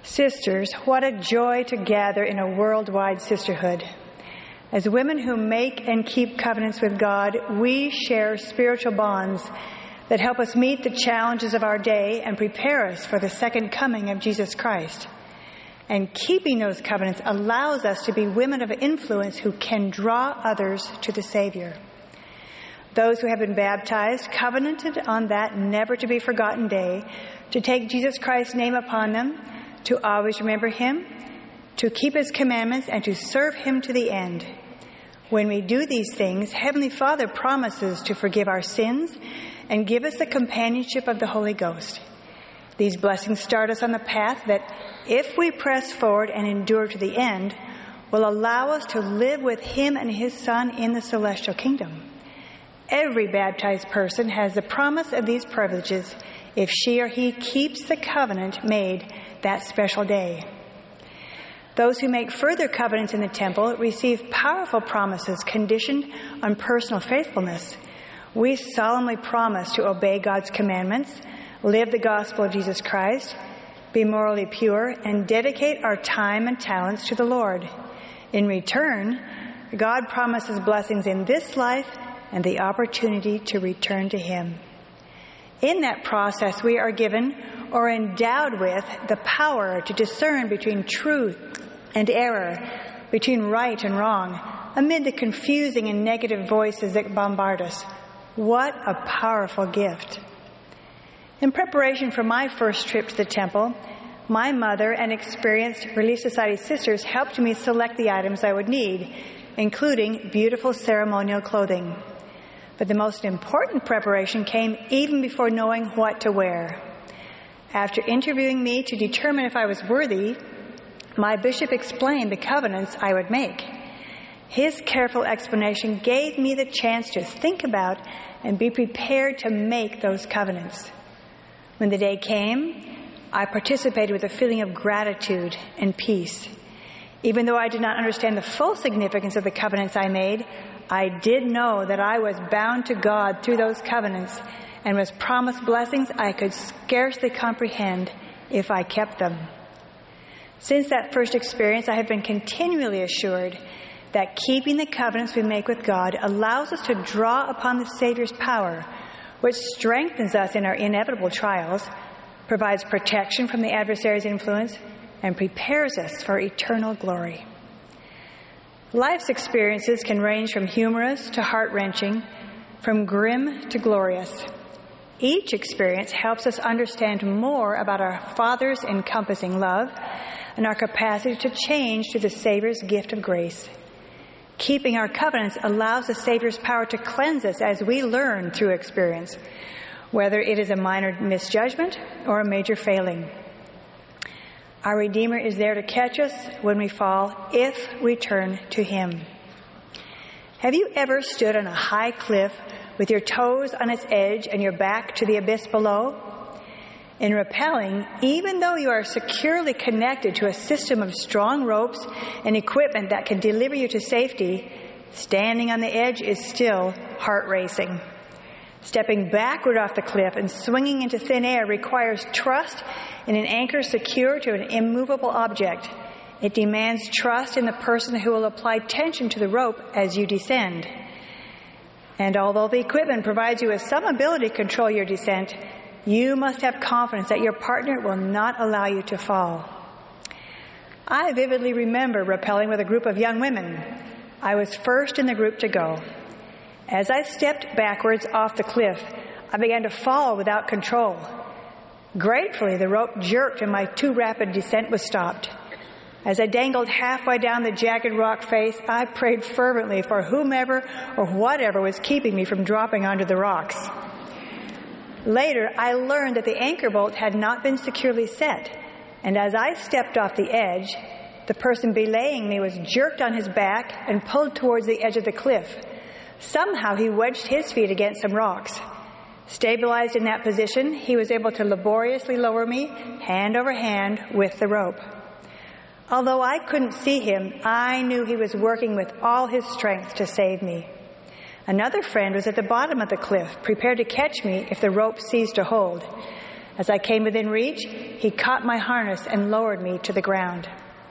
Sisters, what a joy to gather in a worldwide sisterhood. As women who make and keep covenants with God, we share spiritual bonds that help us meet the challenges of our day and prepare us for the second coming of Jesus Christ. And keeping those covenants allows us to be women of influence who can draw others to the Savior. Those who have been baptized covenanted on that never-to-be-forgotten day to take Jesus Christ's name upon them, to always remember Him, to keep His commandments, and to serve Him to the end. When we do these things, Heavenly Father promises to forgive our sins and give us the companionship of the Holy Ghost. These blessings start us on the path that, if we press forward and endure to the end, will allow us to live with Him and His Son in the celestial kingdom. Every baptized person has the promise of these privileges if she or he keeps the covenant made that special day. Those who make further covenants in the temple receive powerful promises conditioned on personal faithfulness. We solemnly promise to obey God's commandments, live the gospel of Jesus Christ, be morally pure, and dedicate our time and talents to the Lord. In return, God promises blessings in this life and the opportunity to return to Him. In that process, we are given or endowed with the power to discern between truth and error, between right and wrong, amid the confusing and negative voices that bombard us. What a powerful gift. In preparation for my first trip to the temple, my mother and experienced Relief Society sisters helped me select the items I would need, including beautiful ceremonial clothing. But the most important preparation came even before knowing what to wear. After interviewing me to determine if I was worthy, my bishop explained the covenants I would make. His careful explanation gave me the chance to think about and be prepared to make those covenants. When the day came, I participated with a feeling of gratitude and peace. Even though I did not understand the full significance of the covenants I made, I did know that I was bound to God through those covenants and was promised blessings I could scarcely comprehend if I kept them. Since that first experience, I have been continually assured that keeping the covenants we make with God allows us to draw upon the Savior's power, which strengthens us in our inevitable trials, provides protection from the adversary's influence, and prepares us for eternal glory. Life's experiences can range from humorous to heart-wrenching, from grim to glorious. Each experience helps us understand more about our Father's encompassing love and our capacity to change through the Savior's gift of grace. Keeping our covenants allows the Savior's power to cleanse us as we learn through experience, whether it is a minor misjudgment or a major failing. Our Redeemer is there to catch us when we fall if we turn to Him. Have you ever stood on a high cliff with your toes on its edge and your back to the abyss below? In rappelling, even though you are securely connected to a system of strong ropes and equipment that can deliver you to safety, standing on the edge is still heart-racing. Stepping backward off the cliff and swinging into thin air requires trust in an anchor secure to an immovable object. It demands trust in the person who will apply tension to the rope as you descend. And although the equipment provides you with some ability to control your descent, you must have confidence that your partner will not allow you to fall. I vividly remember rappelling with a group of young women. I was first in the group to go. As I stepped backwards off the cliff, I began to fall without control. Gratefully, the rope jerked and my too rapid descent was stopped. As I dangled halfway down the jagged rock face, I prayed fervently for whomever or whatever was keeping me from dropping onto the rocks. Later, I learned that the anchor bolt had not been securely set, and as I stepped off the edge, the person belaying me was jerked on his back and pulled towards the edge of the cliff. Somehow he wedged his feet against some rocks. Stabilized in that position, he was able to laboriously lower me, hand over hand, with the rope. Although I couldn't see him, I knew he was working with all his strength to save me. Another friend was at the bottom of the cliff, prepared to catch me if the rope ceased to hold. As I came within reach, he caught my harness and lowered me to the ground.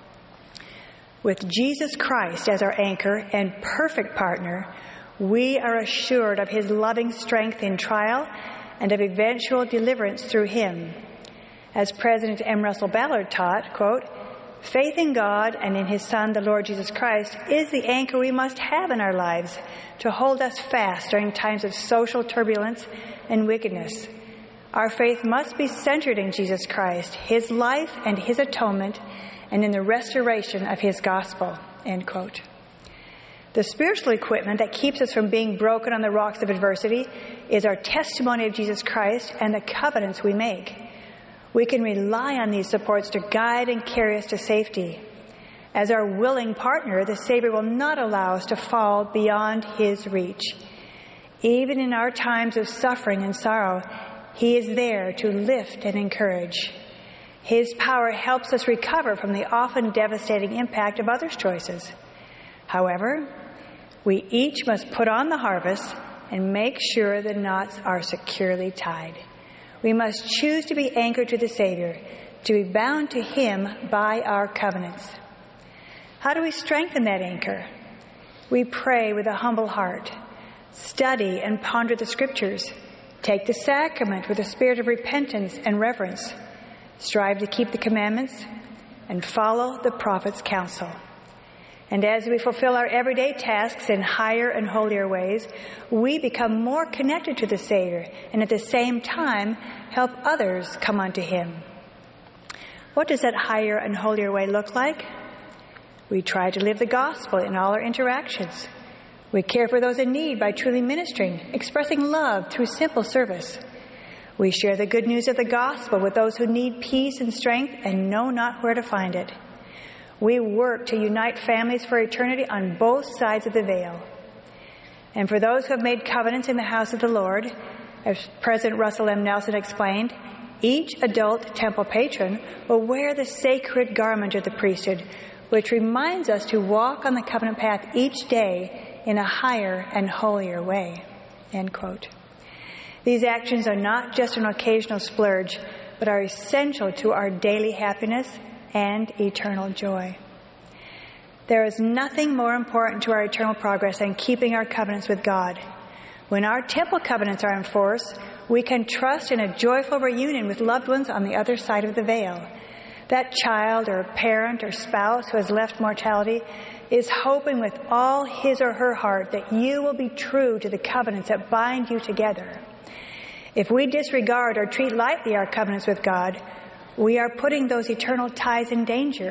With Jesus Christ as our anchor and perfect partner, we are assured of his loving strength in trial and of eventual deliverance through him. As President M. Russell Ballard taught, quote, "Faith in God and in his Son, the Lord Jesus Christ, is the anchor we must have in our lives to hold us fast during times of social turbulence and wickedness. Our faith must be centered in Jesus Christ, his life and his atonement, and in the restoration of his gospel," end quote. The spiritual equipment that keeps us from being broken on the rocks of adversity is our testimony of Jesus Christ and the covenants we make. We can rely on these supports to guide and carry us to safety. As our willing partner, the Savior will not allow us to fall beyond his reach. Even in our times of suffering and sorrow, he is there to lift and encourage. His power helps us recover from the often devastating impact of others' choices. However, we each must put on the harvest and make sure the knots are securely tied. We must choose to be anchored to the Savior, to be bound to him by our covenants. How do we strengthen that anchor? We pray with a humble heart, study and ponder the Scriptures, take the sacrament with a spirit of repentance and reverence, strive to keep the commandments, and follow the prophet's counsel. And as we fulfill our everyday tasks in higher and holier ways, we become more connected to the Savior and at the same time help others come unto him. What does that higher and holier way look like? We try to live the gospel in all our interactions. We care for those in need by truly ministering, expressing love through simple service. We share the good news of the gospel with those who need peace and strength and know not where to find it. We work to unite families for eternity on both sides of the veil. And for those who have made covenants in the house of the Lord, as President Russell M. Nelson explained, each adult temple patron will wear the sacred garment of the priesthood, which reminds us to walk on the covenant path each day in a higher and holier way, end quote. These actions are not just an occasional splurge, but are essential to our daily happiness and eternal joy. There is nothing more important to our eternal progress than keeping our covenants with God. When our temple covenants are in force, we can trust in a joyful reunion with loved ones on the other side of the veil. That child or parent or spouse who has left mortality is hoping with all his or her heart that you will be true to the covenants that bind you together. If we disregard or treat lightly our covenants with God, we are putting those eternal ties in danger.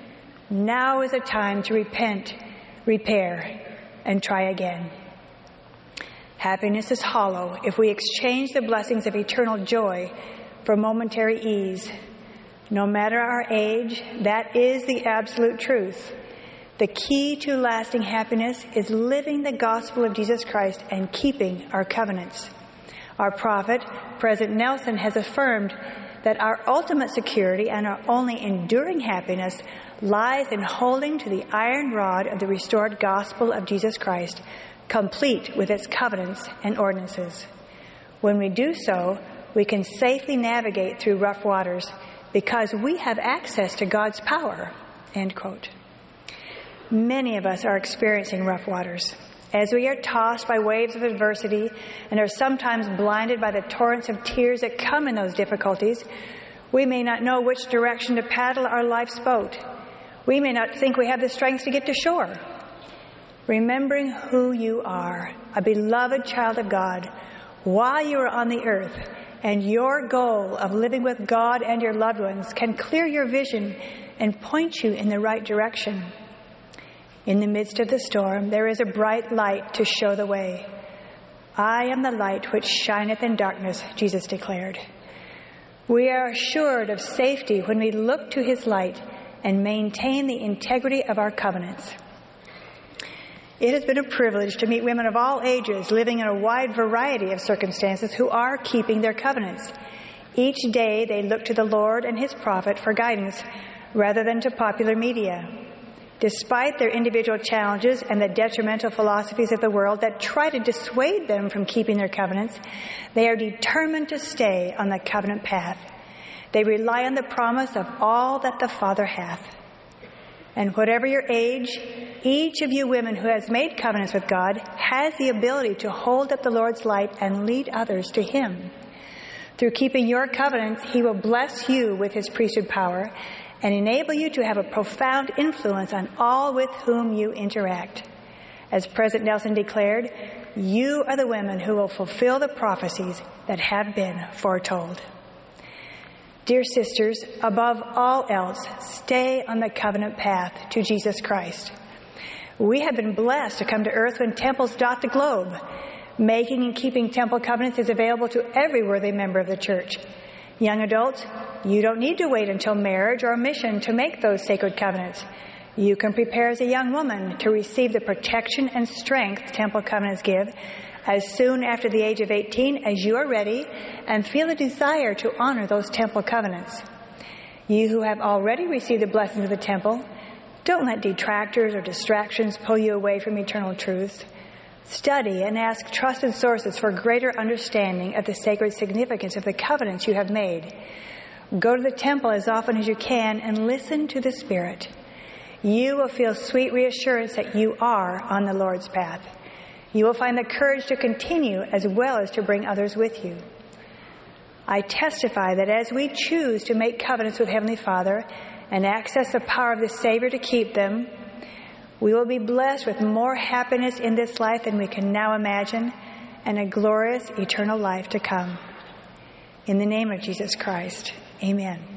Now is a time to repent, repair, and try again. Happiness is hollow if we exchange the blessings of eternal joy for momentary ease. No matter our age, that is the absolute truth. The key to lasting happiness is living the gospel of Jesus Christ and keeping our covenants. Our prophet, President Nelson, has affirmed that our ultimate security and our only enduring happiness lies in holding to the iron rod of the restored gospel of Jesus Christ, complete with its covenants and ordinances. When we do so, we can safely navigate through rough waters because we have access to God's power, end quote. Many of us are experiencing rough waters. As we are tossed by waves of adversity and are sometimes blinded by the torrents of tears that come in those difficulties, we may not know which direction to paddle our life's boat. We may not think we have the strength to get to shore. Remembering who you are, a beloved child of God, while you are on the earth, and your goal of living with God and your loved ones can clear your vision and point you in the right direction. In the midst of the storm, there is a bright light to show the way. I am the light which shineth in darkness, Jesus declared. We are assured of safety when we look to his light and maintain the integrity of our covenants. It has been a privilege to meet women of all ages living in a wide variety of circumstances who are keeping their covenants. Each day they look to the Lord and his prophet for guidance rather than to popular media. Despite their individual challenges and the detrimental philosophies of the world that try to dissuade them from keeping their covenants, they are determined to stay on the covenant path. They rely on the promise of all that the Father hath. And whatever your age, each of you women who has made covenants with God has the ability to hold up the Lord's light and lead others to Him. Through keeping your covenants, He will bless you with His priesthood power and enable you to have a profound influence on all with whom you interact. As President Nelson declared, you are the women who will fulfill the prophecies that have been foretold. Dear sisters, above all else, stay on the covenant path to Jesus Christ. We have been blessed to come to earth when temples dot the globe. Making and keeping temple covenants is available to every worthy member of the church. Young adults, you don't need to wait until marriage or mission to make those sacred covenants. You can prepare as a young woman to receive the protection and strength temple covenants give as soon after the age of 18 as you are ready and feel a desire to honor those temple covenants. You who have already received the blessings of the temple, don't let detractors or distractions pull you away from eternal truths. Study and ask trusted sources for greater understanding of the sacred significance of the covenants you have made. Go to the temple as often as you can and listen to the Spirit. You will feel sweet reassurance that you are on the Lord's path. You will find the courage to continue as well as to bring others with you. I testify that as we choose to make covenants with Heavenly Father and access the power of the Savior to keep them, we will be blessed with more happiness in this life than we can now imagine and a glorious eternal life to come. In the name of Jesus Christ, amen.